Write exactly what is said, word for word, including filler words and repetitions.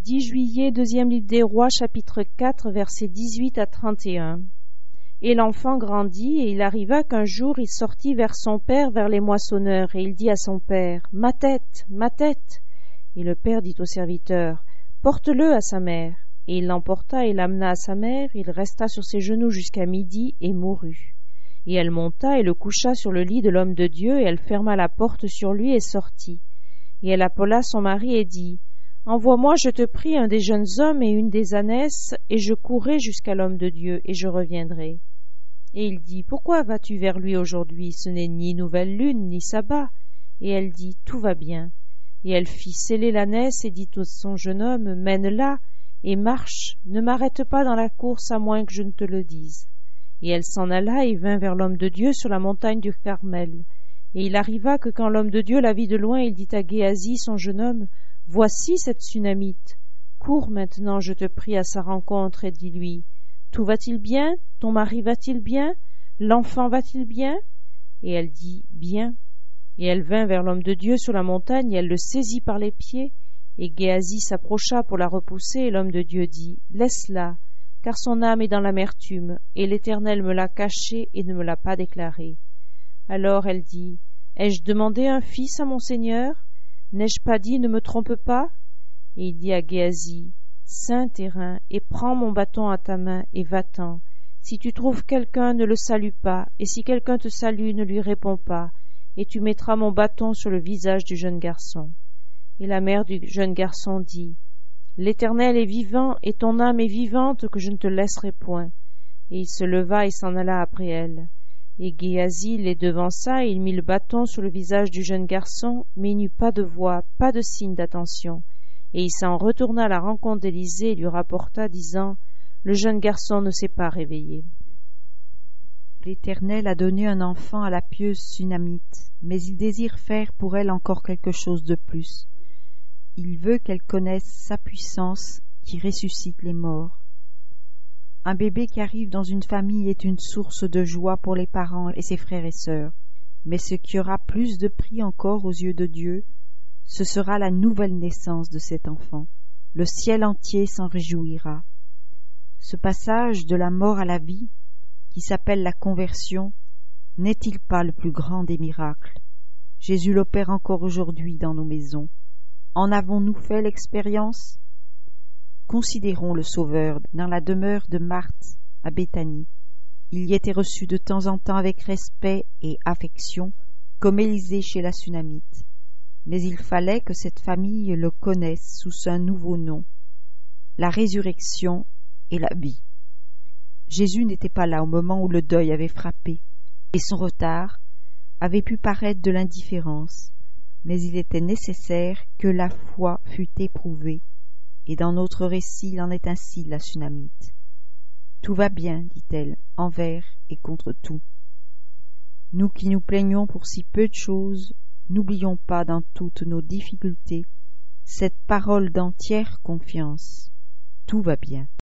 dix juillet, deuxième livre des Rois, chapitre quatre, versets dix-huit à trente et un. Et l'enfant grandit, et il arriva qu'un jour il sortit vers son père, vers les moissonneurs, et il dit à son père, « Ma tête, ma tête !» Et le père dit au serviteur, « Porte-le à sa mère. » Et il l'emporta et l'amena à sa mère, il resta sur ses genoux jusqu'à midi, et mourut. Et elle monta et le coucha sur le lit de l'homme de Dieu, et elle ferma la porte sur lui et sortit. Et elle appela son mari et dit, « Envoie-moi, je te prie, un des jeunes hommes et une des ânesses, et je courrai jusqu'à l'homme de Dieu, et je reviendrai. » Et il dit, « Pourquoi vas-tu vers lui aujourd'hui? Ce n'est ni nouvelle lune, ni sabbat. » Et elle dit, « Tout va bien. » Et elle fit sceller l'ânesse et dit à son jeune homme, « Mène-la et marche, ne m'arrête pas dans la course à moins que je ne te le dise. » Et elle s'en alla et vint vers l'homme de Dieu sur la montagne du Carmel. Et il arriva que quand l'homme de Dieu la vit de loin, il dit à Géasi, son jeune homme, « Voici cette Sunamite. Cours maintenant, je te prie, à sa rencontre et dis-lui, « Tout va-t-il bien? Ton mari va-t-il bien? L'enfant va-t-il bien? » Et elle dit, « Bien. » Et elle vint vers l'homme de Dieu sur la montagne, et elle le saisit par les pieds. Et Géasi s'approcha pour la repousser, et l'homme de Dieu dit, « Laisse-la, car son âme est dans l'amertume, et l'Éternel me l'a cachée et ne me l'a pas déclarée. » Alors elle dit, « Ai-je demandé un fils à mon Seigneur? N'ai-je pas dit, ne me trompe pas? » Et il dit à Géasi, « Ceins tes reins, et prends mon bâton à ta main, et va-t'en. Si tu trouves quelqu'un, ne le salue pas, et si quelqu'un te salue, ne lui réponds pas, et tu mettras mon bâton sur le visage du jeune garçon. » Et la mère du jeune garçon dit, « L'Éternel est vivant, et ton âme est vivante, que je ne te laisserai point. » Et il se leva et s'en alla après elle. Et Géasi les devança, et il mit le bâton sur le visage du jeune garçon, mais il n'eut pas de voix, pas de signe d'attention. Et il s'en retourna à la rencontre d'Élisée et lui rapporta, disant, « Le jeune garçon ne s'est pas réveillé. » L'Éternel a donné un enfant à la pieuse Sunamite, mais il désire faire pour elle encore quelque chose de plus. Il veut qu'elle connaisse sa puissance qui ressuscite les morts. Un bébé qui arrive dans une famille est une source de joie pour les parents et ses frères et sœurs, mais ce qui aura plus de prix encore aux yeux de Dieu, ce sera la nouvelle naissance de cet enfant. Le ciel entier s'en réjouira. Ce passage de la mort à la vie, qui s'appelle la conversion, n'est-il pas le plus grand des miracles? Jésus l'opère encore aujourd'hui dans nos maisons. En avons-nous fait l'expérience? Considérons le Sauveur dans la demeure de Marthe à Béthanie. Il y était reçu de temps en temps avec respect et affection, comme Élisée chez la Sunamite. Mais il fallait que cette famille le connaisse sous un nouveau nom, la résurrection et la vie. Jésus n'était pas là au moment où le deuil avait frappé, et son retard avait pu paraître de l'indifférence, mais il était nécessaire que la foi fût éprouvée, et dans notre récit il en est ainsi de la Sunamite. « Tout va bien, dit-elle, envers et contre tout. » Nous qui nous plaignons pour si peu de choses, n'oublions pas dans toutes nos difficultés cette parole d'entière confiance. Tout va bien.